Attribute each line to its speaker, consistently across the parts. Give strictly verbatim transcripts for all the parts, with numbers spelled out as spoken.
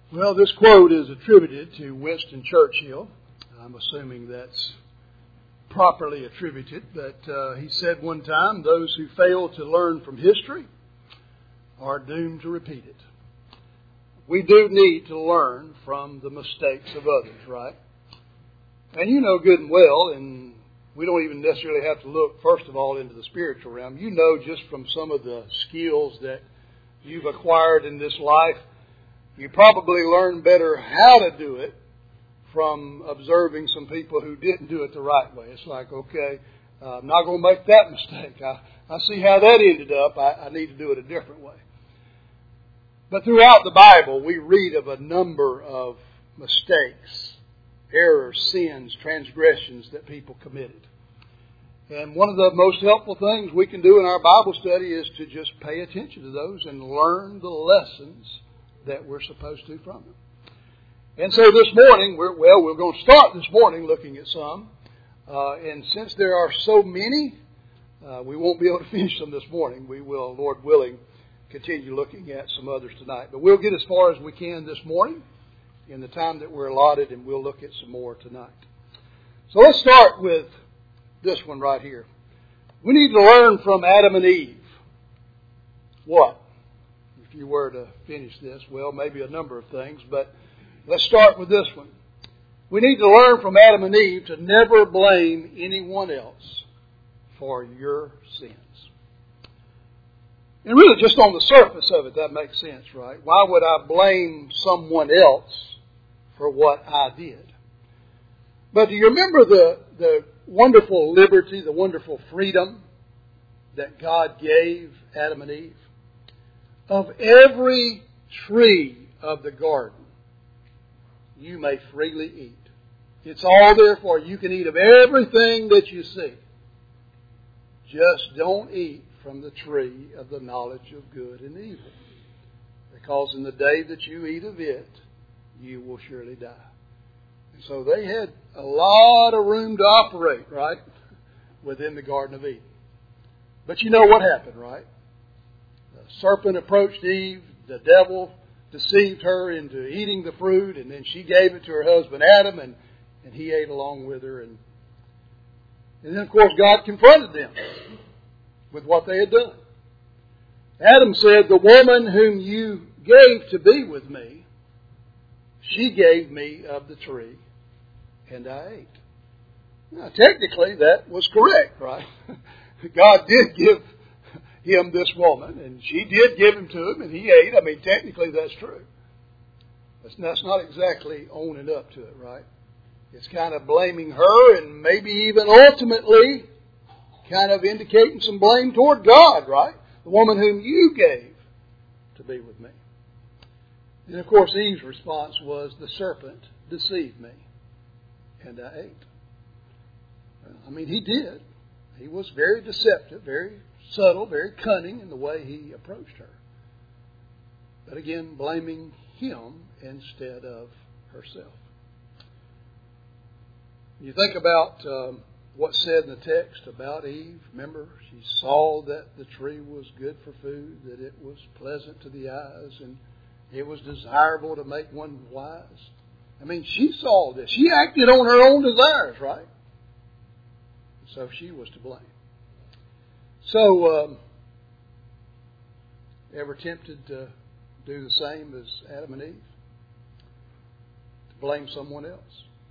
Speaker 1: Well, this quote is attributed to Winston Churchill. I'm assuming that's properly attributed, but uh, he said one time, those who fail to learn from history are doomed to repeat it. We do need to learn from the mistakes of others, right? And you know good and well, and we don't even necessarily have to look, first of all, into the spiritual realm. You know just from some of the skills that you've acquired in this life, you probably learn better how to do it from observing some people who didn't do it the right way. It's like, okay, uh, I'm not going to make that mistake. I, I see how that ended up. I, I need to do it a different way. But throughout the Bible, we read of a number of mistakes, errors, sins, transgressions that people committed. And one of the most helpful things we can do in our Bible study is to just pay attention to those and learn the lessons that we're supposed to from them. And so this morning, we're, well, we're going to start this morning looking at some. Uh, and since there are so many, uh, we won't be able to finish them this morning. We will, Lord willing, continue looking at some others tonight. But we'll get as far as we can this morning in the time that we're allotted, and we'll look at some more tonight. So let's start with this one right here. We need to learn from Adam and Eve. What? If you were to finish this, well, maybe a number of things, but let's start with this one. We need to learn from Adam and Eve to never blame anyone else for your sins. And really, just on the surface of it, that makes sense, right? Why would I blame someone else for what I did? But do you remember the, the wonderful liberty, the wonderful freedom that God gave Adam and Eve? Of every tree of the garden, you may freely eat. It's all there for you. You can eat of everything that you see. Just don't eat from the tree of the knowledge of good and evil. Because in the day that you eat of it, you will surely die. And so they had a lot of room to operate, right, within the Garden of Eden. But you know what happened, right? The serpent approached Eve. The devil deceived her into eating the fruit, and then she gave it to her husband Adam, and, and he ate along with her. And, and then, of course, God confronted them with what they had done. Adam said, the woman whom you gave to be with me, she gave me of the tree, and I ate. Now, technically, that was correct, right? God did give him this woman, and she did give him to him, and he ate. I mean, technically, that's true. That's, that's not exactly owning up to it, right? It's kind of blaming her, and maybe even ultimately kind of indicating some blame toward God, right? The woman whom you gave to be with me. And of course, Eve's response was, the serpent deceived me, and I ate. I mean, he did. He was very deceptive, very subtle, very cunning in the way he approached her. But again, blaming him instead of herself. You think about um, what's said in the text about Eve. Remember, she saw that the tree was good for food, that it was pleasant to the eyes, and it was desirable to make one wise. I mean, she saw this. She acted on her own desires, right? So she was to blame. So, um, ever tempted to do the same as Adam and Eve? To blame someone else?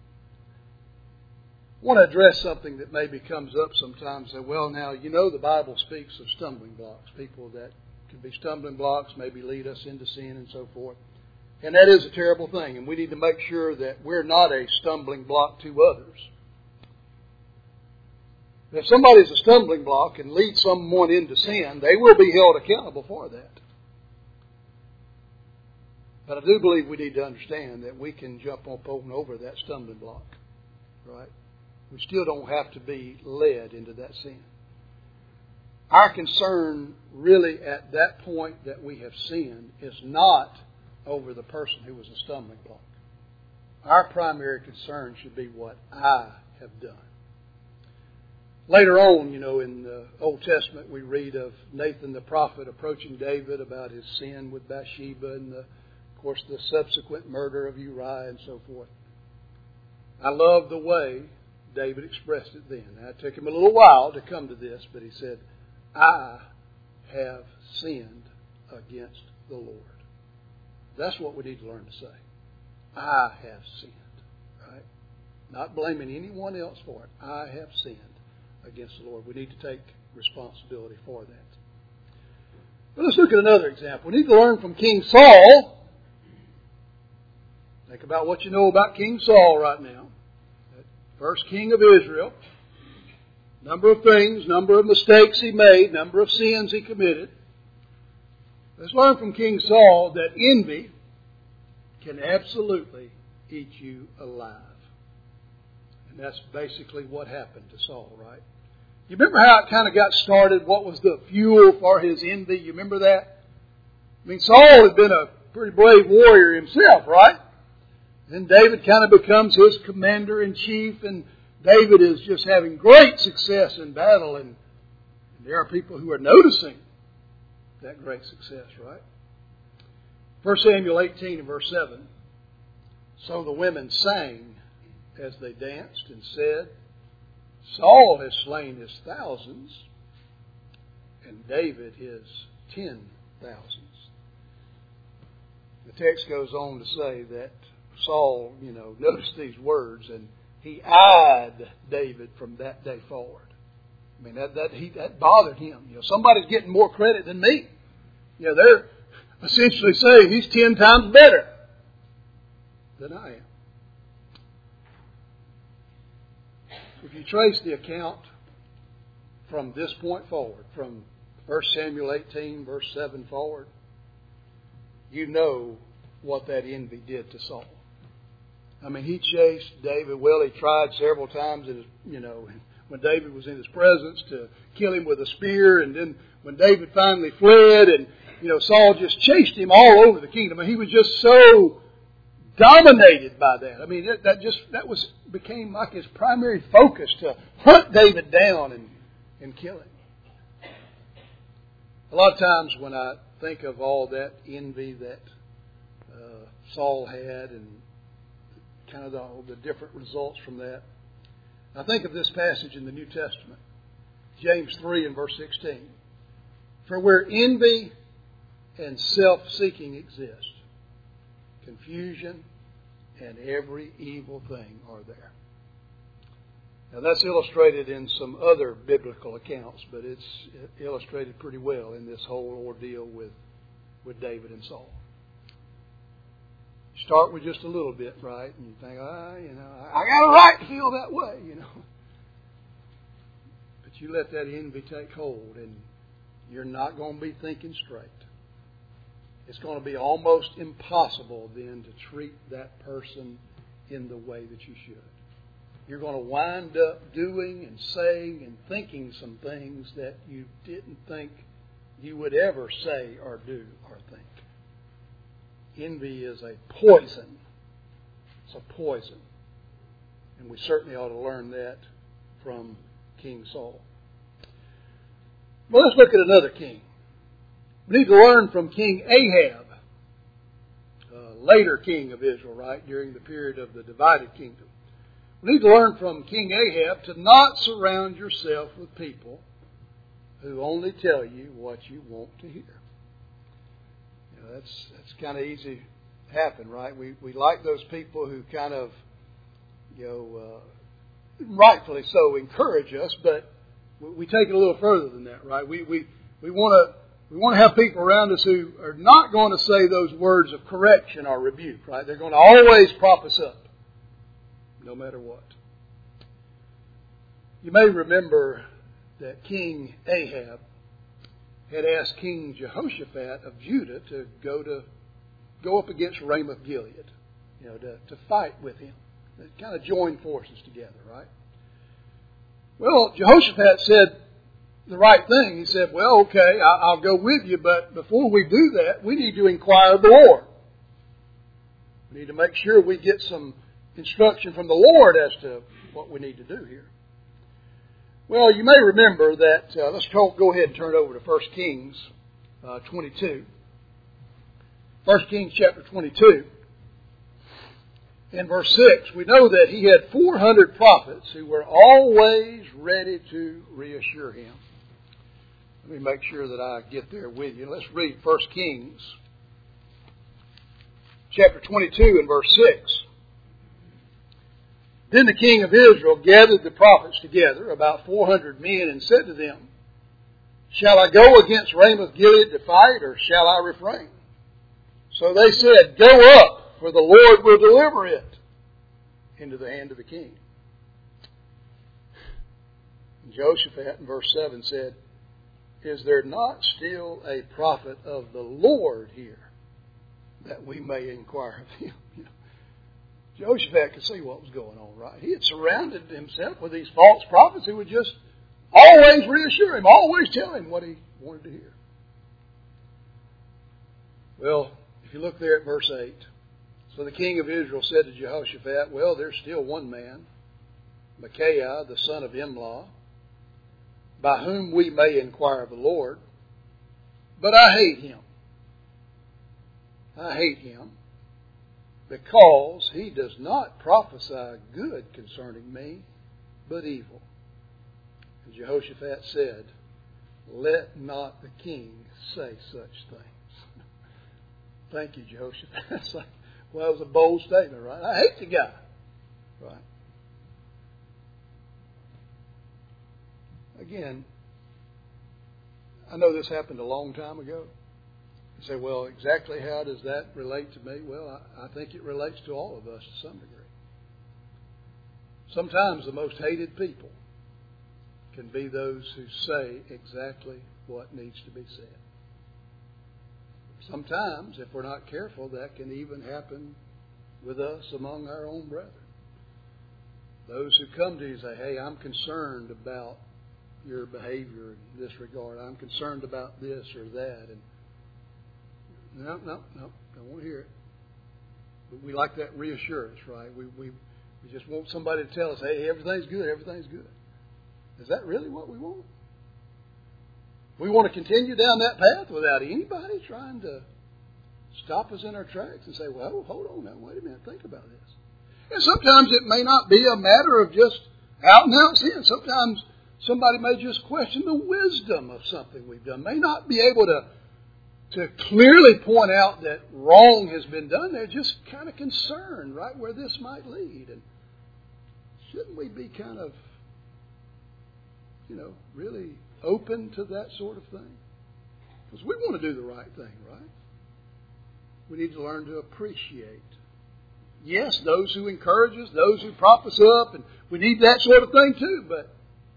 Speaker 1: I want to address something that maybe comes up sometimes. Say, well, now, you know the Bible speaks of stumbling blocks. People that can be stumbling blocks, maybe lead us into sin and so forth. And that is a terrible thing. And we need to make sure that we're not a stumbling block to others. If somebody's a stumbling block and leads someone into sin, they will be held accountable for that. But I do believe we need to understand that we can jump up on over that stumbling block. Right? We still don't have to be led into that sin. Our concern really at that point that we have sinned is not over the person who was a stumbling block. Our primary concern should be what I have done. Later on, you know, in the Old Testament, we read of Nathan the prophet approaching David about his sin with Bathsheba and the of course, the subsequent murder of Uriah and so forth. I love the way David expressed it then. Now, it took him a little while to come to this, but he said, I have sinned against the Lord. That's what we need to learn to say. I have sinned. Right? Not blaming anyone else for it. I have sinned against the Lord. We need to take responsibility for that. But let's look at another example. We need to learn from King Saul. Think about what you know about King Saul right now. First king of Israel. Number of things, number of mistakes he made, number of sins he committed. Let's learn from King Saul that envy can absolutely eat you alive. And that's basically what happened to Saul, right? You remember how it kind of got started? What was the fuel for his envy? You remember that? I mean, Saul had been a pretty brave warrior himself, right? Then David kind of becomes his commander-in-chief, and David is just having great success in battle, and there are people who are noticing that great success, right? First Samuel eighteen and verse seven. So the women sang as they danced and said, Saul has slain his thousands, and David his ten thousands. The text goes on to say that Saul, you know, noticed these words, and he eyed David from that day forward. I mean, that that he that bothered him. You know, somebody's getting more credit than me. You know, they're essentially saying he's ten times better than I am. If you trace the account from this point forward, from First Samuel eighteen, verse seven forward, you know what that envy did to Saul. I mean, he chased David. Well, he tried several times, in his, you know, when David was in his presence to kill him with a spear. And then when David finally fled, and, you know, Saul just chased him all over the kingdom. And he was just so dominated by that. I mean, that, that just, that was, became like his primary focus, to hunt David down and, and kill him. A lot of times when I think of all that envy that uh, Saul had, and kind of the, the different results from that, I think of this passage in the New Testament, James three and verse sixteen. For where envy and self-seeking exist, confusion and every evil thing are there. Now that's illustrated in some other biblical accounts, but it's illustrated pretty well in this whole ordeal with, with David and Saul. Start with just a little bit, right? And you think, ah, you know, I got a right to feel that way, you know. But you let that envy take hold, and you're not going to be thinking straight. It's going to be almost impossible then to treat that person in the way that you should. You're going to wind up doing and saying and thinking some things that you didn't think you would ever say or do or think. Envy is a poison. It's a poison. And we certainly ought to learn that from King Saul. Well, let's look at another king. We need to learn from King Ahab, a later king of Israel, right, during the period of the divided kingdom. We need to learn from King Ahab to not surround yourself with people who only tell you what you want to hear. You know, that's that's kind of easy to happen, right? We we like those people who kind of, you know, uh, rightfully so, encourage us, but we take it a little further than that, right? We we we want to we want to have people around us who are not going to say those words of correction or rebuke, right? They're going to always prop us up, no matter what. You may remember that King Ahab had asked King Jehoshaphat of Judah to go to go up against Ramoth Gilead, you know, to, to fight with him. They kind of join forces together, right? Well, Jehoshaphat said the right thing. He said, well, okay, I'll go with you, but before we do that, we need to inquire of the Lord. We need to make sure we get some instruction from the Lord as to what we need to do here. Well, you may remember that, uh, let's go ahead and turn over to First Kings uh, twenty-two. First Kings chapter twenty-two, in verse six, we know that he had four hundred prophets who were always ready to reassure him. Let me make sure that I get there with you. Let's read First Kings chapter twenty-two and verse six. Then the king of Israel gathered the prophets together, about four hundred men, and said to them, Shall I go against Ramoth Gilead to fight, or shall I refrain? So they said, Go up, for the Lord will deliver it into the hand of the king. And Jehoshaphat in verse seven said, Is there not still a prophet of the Lord here, that we may inquire of him? You know, Jehoshaphat could see what was going on, right? He had surrounded himself with these false prophets who would just always reassure him, always tell him what he wanted to hear. Well, if you look there at verse eight, so the king of Israel said to Jehoshaphat, Well, there's still one man, Micaiah, the son of Imlah, by whom we may inquire of the Lord, but I hate him. I hate him because he does not prophesy good concerning me, but evil. And Jehoshaphat said, Let not the king say such things. Thank you, Jehoshaphat. It's like, well, that was a bold statement, right? I hate the guy. Right? Again, I know this happened a long time ago. You say, well, exactly how does that relate to me? Well, I, I think it relates to all of us to some degree. Sometimes the most hated people can be those who say exactly what needs to be said. Sometimes, if we're not careful, that can even happen with us among our own brethren. Those who come to you and say, hey, I'm concerned about your behavior in this regard. I'm concerned about this or that. And no, no, no, don't want to hear it. But we like that reassurance, right? We, we, we just want somebody to tell us, hey, everything's good, everything's good. Is that really what we want? We want to continue down that path without anybody trying to stop us in our tracks and say, well, hold on now, wait a minute, think about this. And sometimes it may not be a matter of just out and out sin. Sometimes somebody may just question the wisdom of something we've done. May not be able to, to clearly point out that wrong has been done. They're just kind of concerned, right, where this might lead. And shouldn't we be kind of, you know, really open to that sort of thing? Because we want to do the right thing, right? We need to learn to appreciate. Yes, those who encourage us, those who prop us up, and we need that sort of thing too, but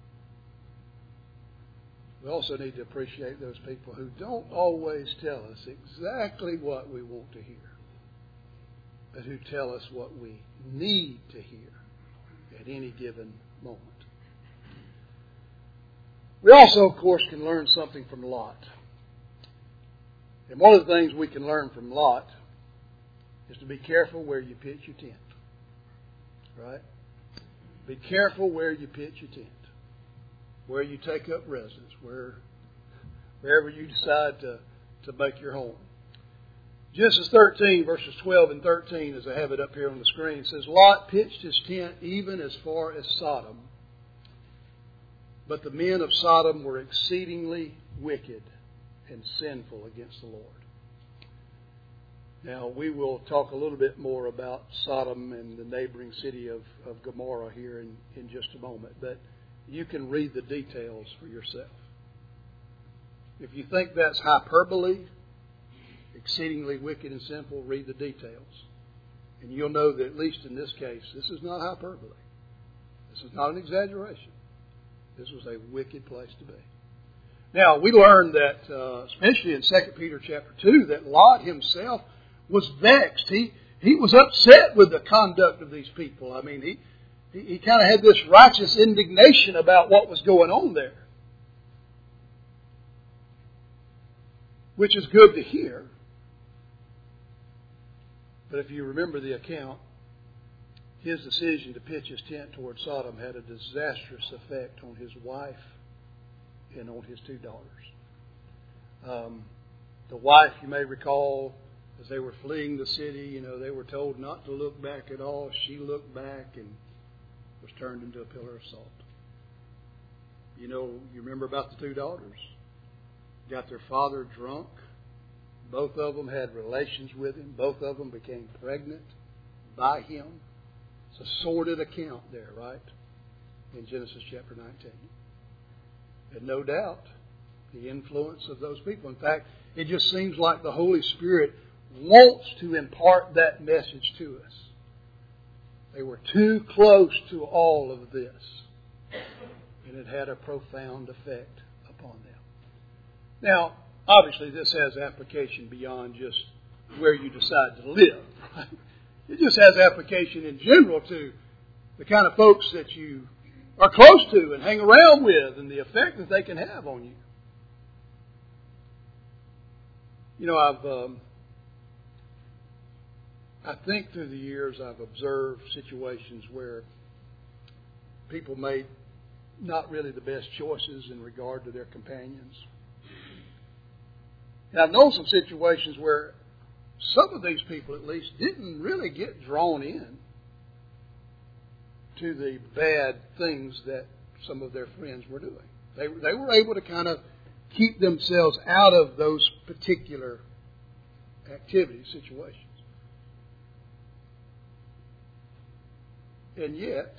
Speaker 1: we also need to appreciate those people who don't always tell us exactly what we want to hear, but who tell us what we need to hear at any given moment. We also, of course, can learn something from Lot. And one of the things we can learn from Lot is to be careful where you pitch your tent. Right? Be careful where you pitch your tent. Where you take up residence. Where, wherever you decide to, to make your home. Genesis thirteen, verses twelve and thirteen, as I have it up here on the screen, says, Lot pitched his tent even as far as Sodom. But the men of Sodom were exceedingly wicked and sinful against the Lord. Now, we will talk a little bit more about Sodom and the neighboring city of, of Gomorrah here in, in just a moment. But you can read the details for yourself. If you think that's hyperbole, exceedingly wicked and sinful, read the details. And you'll know that at least in this case, this is not hyperbole. This is not an exaggeration. This was a wicked place to be. Now, we learned that, uh, especially in Second Peter chapter two, that Lot himself was vexed. He he was upset with the conduct of these people. I mean, he, he, he kind of had this righteous indignation about what was going on there. Which is good to hear. But if you remember the account, his decision to pitch his tent toward Sodom had a disastrous effect on his wife and on his two daughters. Um, the wife, you may recall, as they were fleeing the city, you know, they were told not to look back at all. She looked back and was turned into a pillar of salt. You know, you remember about the two daughters. Got their father drunk. Both of them had relations with him. Both of them became pregnant by him. It's a sordid account there, right? In Genesis chapter nineteen. And no doubt, the influence of those people. In fact, it just seems like the Holy Spirit wants to impart that message to us. They were too close to all of this. And it had a profound effect upon them. Now, obviously this has application beyond just where you decide to live. Right? It just has application in general to the kind of folks that you are close to and hang around with and the effect that they can have on you. You know, I've, um, I think through the years I've observed situations where people made not really the best choices in regard to their companions. And I've known some situations where some of these people at least didn't really get drawn in to the bad things that some of their friends were doing. They, they were able to kind of keep themselves out of those particular activities, situations. And yet,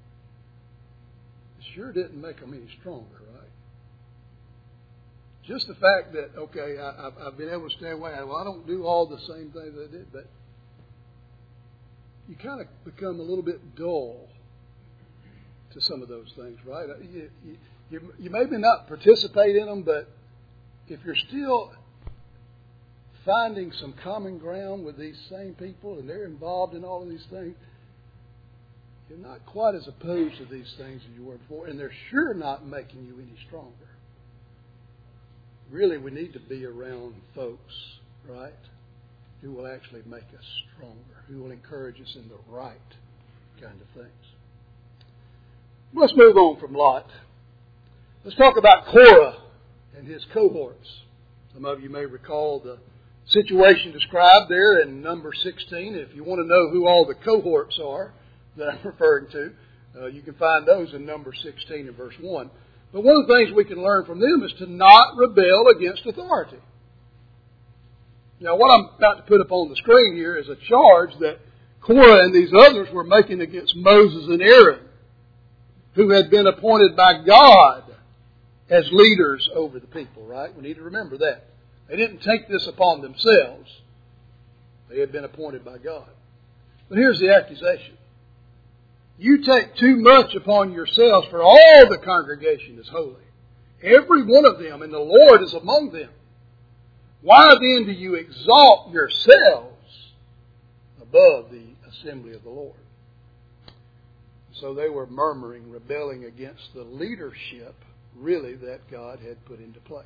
Speaker 1: it sure didn't make them any stronger, right? Just the fact that, okay, I, I've, I've been able to stay away. Well, I don't do all the same things I did, but you kind of become a little bit dull to some of those things, right? You, you, you, you maybe not participate in them, but if you're still finding some common ground with these same people and they're involved in all of these things, you're not quite as opposed to these things as you were before, and they're sure not making you any stronger. Really, we need to be around folks, right, who will actually make us stronger, who will encourage us in the right kind of things. Let's move on from Lot. Let's talk about Korah and his cohorts. Some of you may recall the situation described there in number sixteen. If you want to know who all the cohorts are that I'm referring to, uh, you can find those in number sixteen and verse one. But one of the things we can learn from them is to not rebel against authority. Now, what I'm about to put up on the screen here is a charge that Korah and these others were making against Moses and Aaron, who had been appointed by God as leaders over the people, right? We need to remember that. They didn't take this upon themselves. They had been appointed by God. But here's the accusation. You take too much upon yourselves, for all the congregation is holy, every one of them, and the Lord is among them. Why then do you exalt yourselves above the assembly of the Lord? So they were murmuring, rebelling against the leadership, really, that God had put into place.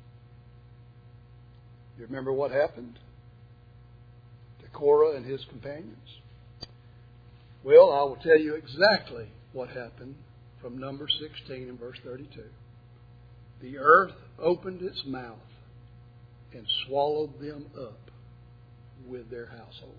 Speaker 1: You remember what happened to Korah and his companions? Well, I will tell you exactly what happened from number sixteen and verse thirty-two. The earth opened its mouth and swallowed them up with their households.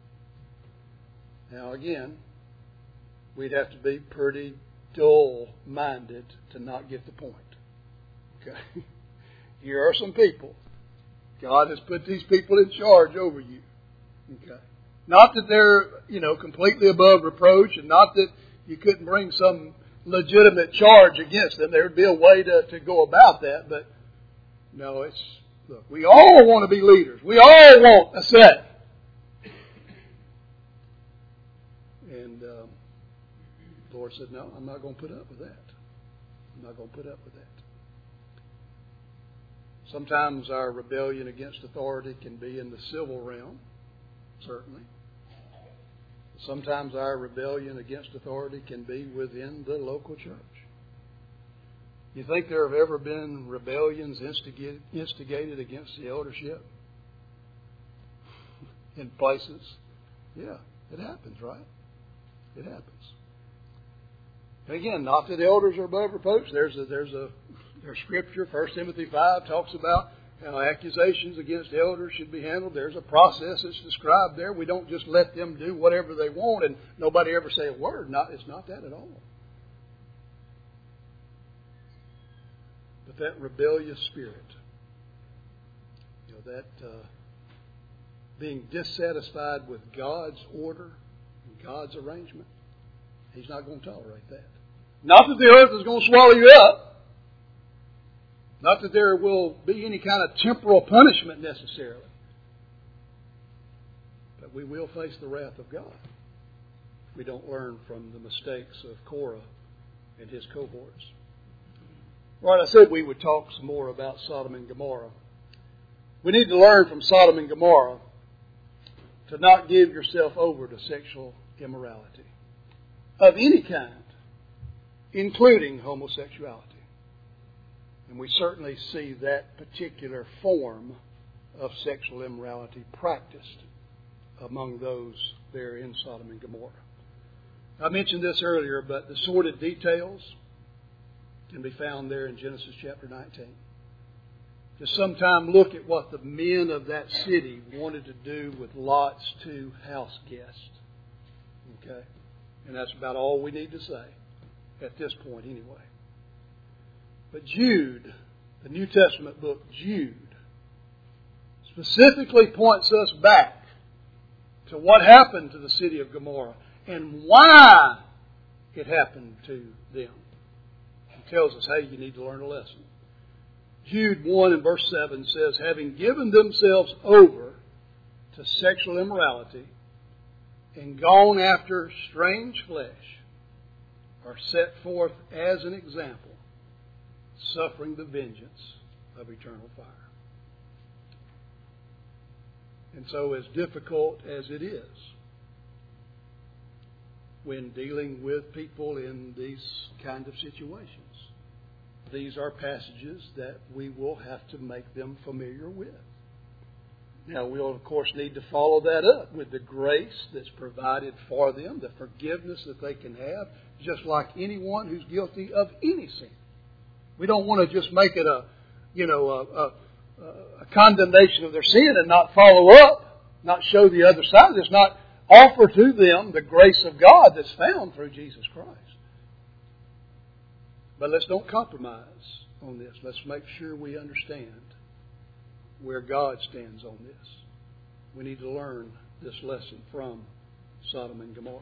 Speaker 1: Now again, we'd have to be pretty dull-minded to not get the point. Okay? Here are some people. God has put these people in charge over you. Okay? Not that they're, you know, completely above reproach, and not that you couldn't bring some legitimate charge against them. There would be a way to, to go about that, but no, it's, look, we all want to be leaders. We all want a say. And um, the Lord said, no, I'm not going to put up with that. I'm not going to put up with that. Sometimes our rebellion against authority can be in the civil realm, certainly. Sometimes our rebellion against authority can be within the local church. You think there have ever been rebellions instigated, instigated against the eldership in places? Yeah, it happens, right? It happens. And again, not that elders are above reproach. There's a there's a there's scripture. First Timothy five talks about Now, accusations against elders should be handled. There's a process that's described there. We don't just let them do whatever they want and nobody ever say a word. Not, it's not that at all. But that rebellious spirit, you know, that uh, being dissatisfied with God's order and God's arrangement, He's not going to tolerate that. Not that the earth is going to swallow you up. Not that there will be any kind of temporal punishment necessarily. But we will face the wrath of God if we don't learn from the mistakes of Korah and his cohorts. Right, I said we would talk some more about Sodom and Gomorrah. We need to learn from Sodom and Gomorrah to not give yourself over to sexual immorality of any kind, including homosexuality. And we certainly see that particular form of sexual immorality practiced among those there in Sodom and Gomorrah. I mentioned this earlier, but the sordid details can be found there in Genesis chapter nineteen. Just sometime look at what the men of that city wanted to do with Lot's two house guests. Okay? And that's about all we need to say at this point anyway. But Jude, the New Testament book Jude, specifically points us back to what happened to the city of Gomorrah and why it happened to them. He tells us, hey, you need to learn a lesson. Jude one and verse seven says, having given themselves over to sexual immorality and gone after strange flesh, are set forth as an example, suffering the vengeance of eternal fire. And so as difficult as it is when dealing with people in these kind of situations, these are passages that we will have to make them familiar with. Now, we'll, of course, need to follow that up with the grace that's provided for them, the forgiveness that they can have, just like anyone who's guilty of any sin. We don't want to just make it a, you know, a, a, a condemnation of their sin and not follow up, not show the other side of this, not offer to them the grace of God that's found through Jesus Christ. But let's don't compromise on this. Let's make sure we understand where God stands on this. We need to learn this lesson from Sodom and Gomorrah.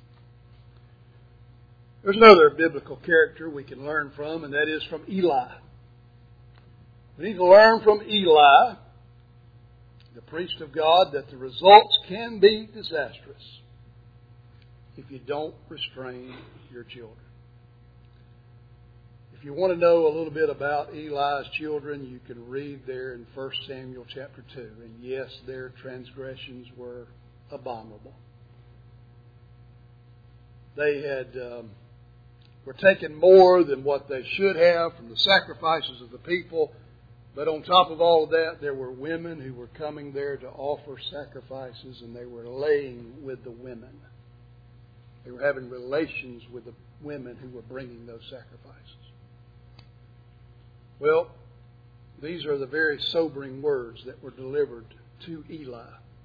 Speaker 1: There's another biblical character we can learn from, and that is from Eli. We need to learn from Eli, the priest of God, that the results can be disastrous if you don't restrain your children. If you want to know a little bit about Eli's children, you can read there in First Samuel chapter two. And yes, their transgressions were abominable. They had um, were taking more than what they should have from the sacrifices of the people. But on top of all of that, there were women who were coming there to offer sacrifices, and they were laying with the women. They were having relations with the women who were bringing those sacrifices. Well, these are the very sobering words that were delivered to Eli.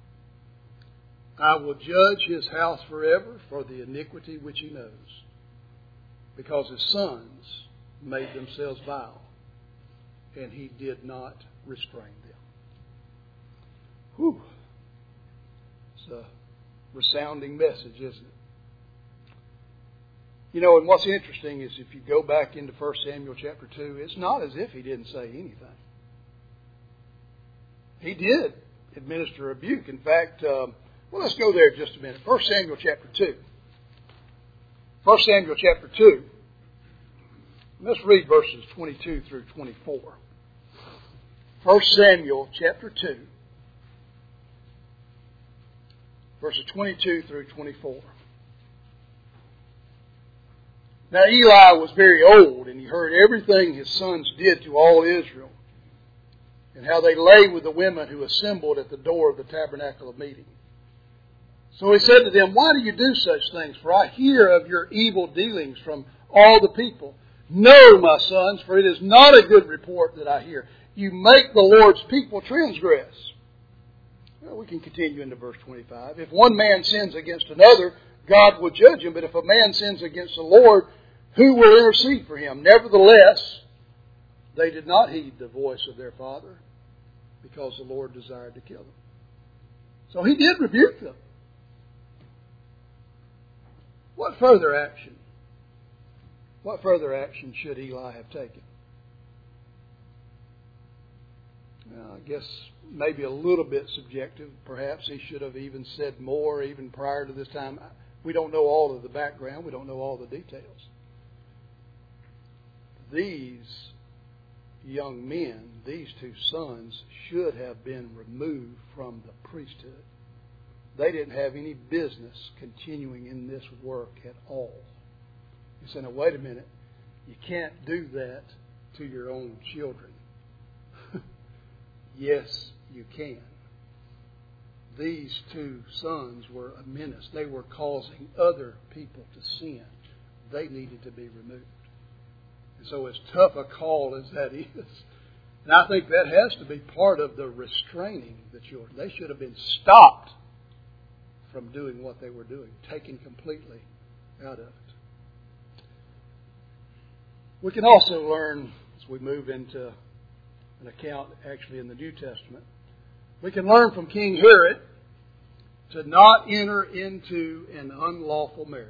Speaker 1: I will judge his house forever for the iniquity which he knows, because his sons made themselves vile, and he did not restrain them. Whew. It's a resounding message, isn't it? You know, and what's interesting is if you go back into First Samuel chapter two, it's not as if he didn't say anything. He did administer rebuke. In fact, um, well, let's go there just a minute. First Samuel chapter two. First Samuel chapter two. Let's read verses twenty-two through twenty-four. First Samuel chapter two. Verses twenty-two through twenty-four. Now Eli was very old, and he heard everything his sons did to all Israel, and how they lay with the women who assembled at the door of the tabernacle of meeting. So he said to them, why do you do such things? For I hear of your evil dealings from all the people. No, my sons, for it is not a good report that I hear. you make the Lord's people transgress. Well, we can continue into verse twenty-five. If one man sins against another, God will judge him. But if a man sins against the Lord, who will intercede for him? Nevertheless, they did not heed the voice of their father, because the Lord desired to kill them. So he did rebuke them. What further action? What further action should Eli have taken? Well, I guess maybe a little bit subjective. Perhaps he should have even said more even prior to this time. We don't know all of the background. We don't know all the details. These young men, these two sons, should have been removed from the priesthood. They didn't have any business continuing in this work at all. You say, now wait a minute, you can't do that to your own children. Yes, you can. These two sons were a menace. They were causing other people to sin. They needed to be removed. And so as tough a call as that is, and I think that has to be part of the restraining the children. They should have been stopped from doing what they were doing, taken completely out of it. We can also learn, as we move into an account actually in the New Testament, we can learn from King Herod to not enter into an unlawful marriage.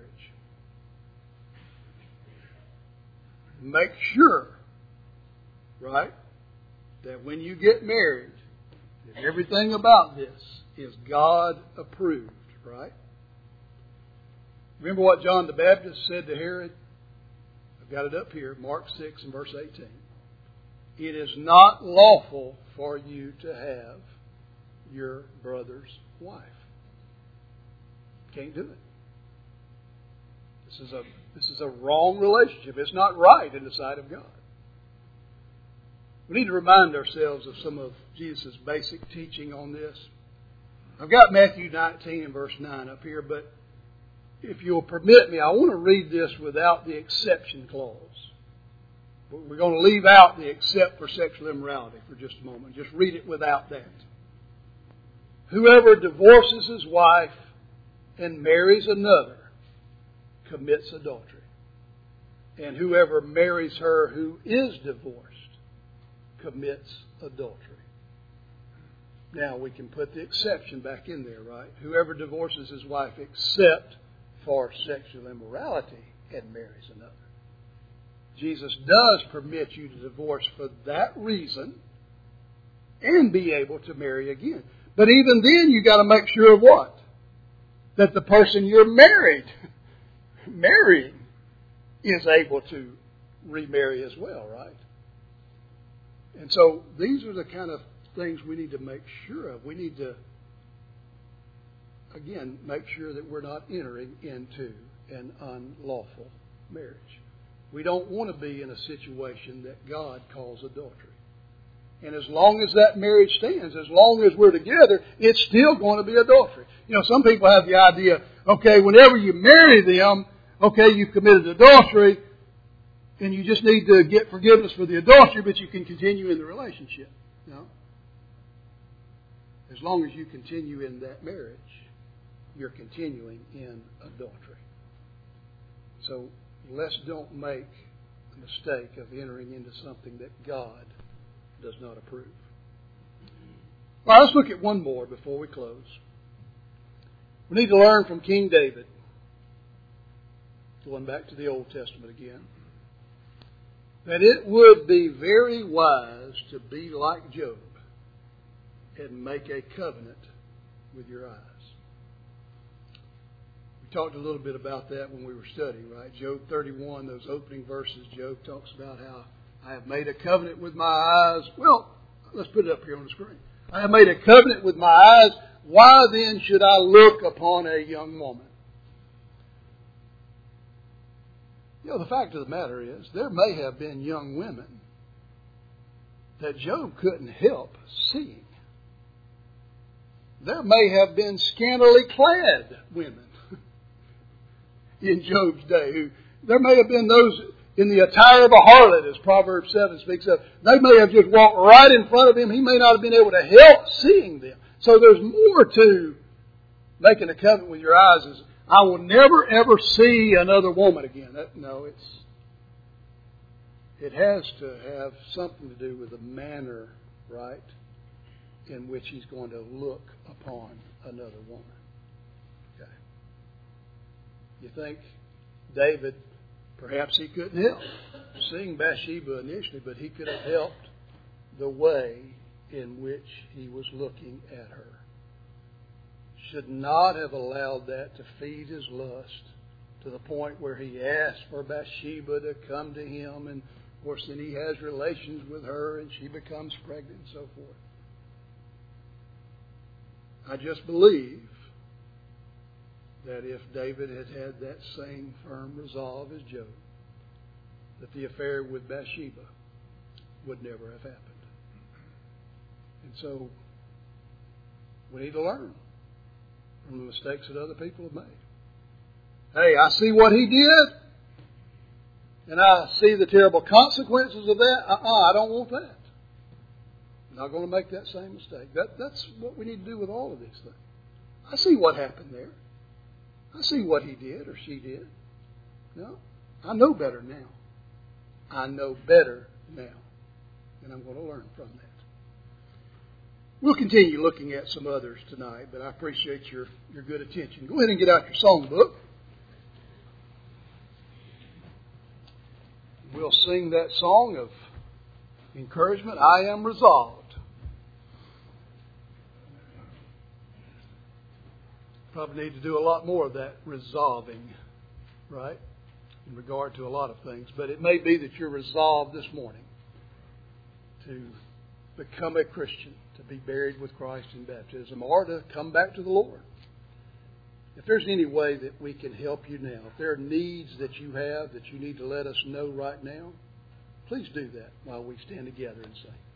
Speaker 1: Make sure, right, that when you get married, that everything about this is God approved, right? Remember what John the Baptist said to Herod? I've got it up here, Mark six and verse eighteen. It is not lawful for you to have your brother's wife. Can't do it. This is a this is a wrong relationship. It's not right in the sight of God. We need to remind ourselves of some of Jesus' basic teaching on this. I've got Matthew nineteen and verse nine up here, but if you'll permit me, I want to read this without the exception clause. We're going to leave out the except for sexual immorality for just a moment. Just read it without that. Whoever divorces his wife and marries another commits adultery. And whoever marries her who is divorced commits adultery. Now we can put the exception back in there, right? Whoever divorces his wife except for sexual immorality and marries another. Jesus does permit you to divorce for that reason and be able to marry again. But even then, you've got to make sure of what? That the person you're married, marrying, is able to remarry as well, right? And so these are the kind of things we need to make sure of. We need to, again, make sure that we're not entering into an unlawful marriage. We don't want to be in a situation that God calls adultery. And as long as that marriage stands, as long as we're together, it's still going to be adultery. You know, some people have the idea, okay, whenever you marry them, okay, you've committed adultery, and you just need to get forgiveness for the adultery, but you can continue in the relationship. No. As long as you continue in that marriage, you're continuing in adultery. So let's don't make the mistake of entering into something that God does not approve. All right, let's look at one more before we close. We need to learn from King David. Going back to the Old Testament again. That it would be very wise to be like Job and make a covenant with your eyes. We talked a little bit about that when we were studying, right? Job thirty-one, those opening verses, Job talks about how I have made a covenant with my eyes. Well, let's put it up here on the screen. I have made a covenant with my eyes. Why then should I look upon a young woman? You know, the fact of the matter is, there may have been young women that Job couldn't help seeing. There may have been scantily clad women in Job's day. Who, there may have been those in the attire of a harlot, as Proverbs seven speaks of. They may have just walked right in front of him. He may not have been able to help seeing them. So there's more to making a covenant with your eyes. Is I will never ever see another woman again. That, no, it's it has to have something to do with the manner, right, in which he's going to look upon another woman. Okay. You think David, perhaps he couldn't help seeing Bathsheba initially, but he could have helped the way in which he was looking at her. Should not have allowed that to feed his lust to the point where he asked for Bathsheba to come to him, and of course then he has relations with her and she becomes pregnant and so forth. I just believe that if David had had that same firm resolve as Job, that the affair with Bathsheba would never have happened. And so we need to learn from the mistakes that other people have made. Hey, I see what he did, and I see the terrible consequences of that. Uh-uh, I don't want that. I'm not going to make that same mistake. That, that's what we need to do with all of these things. I see what happened there. I see what he did or she did. No, I know better now. I know better now. And I'm going to learn from that. We'll continue looking at some others tonight, but I appreciate your, your good attention. Go ahead and get out your songbook. We'll sing that song of encouragement, I Am Resolved. Probably need to do a lot more of that resolving, right, in regard to a lot of things. But it may be that you're resolved this morning to become a Christian, to be buried with Christ in baptism, or to come back to the Lord. If there's any way that we can help you now, if there are needs that you have that you need to let us know right now, please do that while we stand together and sing.